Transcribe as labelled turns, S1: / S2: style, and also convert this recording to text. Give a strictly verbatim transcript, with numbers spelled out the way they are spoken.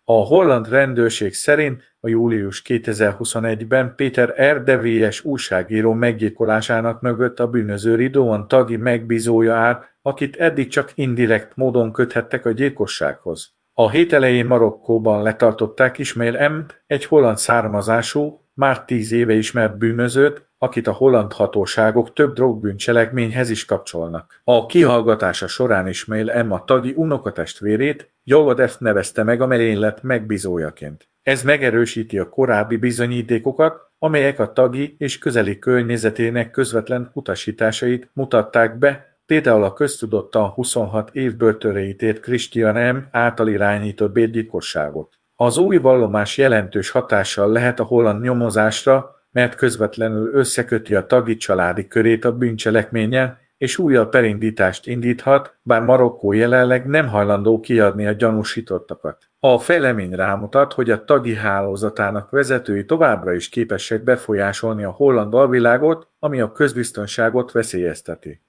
S1: A holland rendőrség szerint a július kétezer-huszonegyben Peter R. de Vries újságíró meggyilkolásának mögött a bűnöző Ridwan Taghi megbízója áll, akit eddig csak indirekt módon köthettek a gyilkossághoz. A hét elején Marokkóban letartották Ismail M-t, egy holland származású, már tíz éve ismert bűnözőt, akit a holland hatóságok több drogbűncselekményhez is kapcsolnak. A kihallgatása során Ismail M. a Taghi unokatestvérét, Jawad F. nevezte meg a merénylet megbízójaként. Ez megerősíti a korábbi bizonyítékokat, amelyek a Taghi és közeli környezetének közvetlen utasításait mutatták be, például a köztudottan huszonhat év börtönre ítélt Christian M. által irányított bérgyilkosságot. Az új vallomás jelentős hatással lehet a holland nyomozásra, mert közvetlenül összeköti a Taghi családi körét a bűncselekménnyel, és újabb perindítást indíthat, bár Marokkó jelenleg nem hajlandó kiadni a gyanúsítottakat. A fejlemény rámutat, hogy a Taghi hálózatának vezetői továbbra is képesek befolyásolni a holland alvilágot, ami a közbiztonságot veszélyezteti.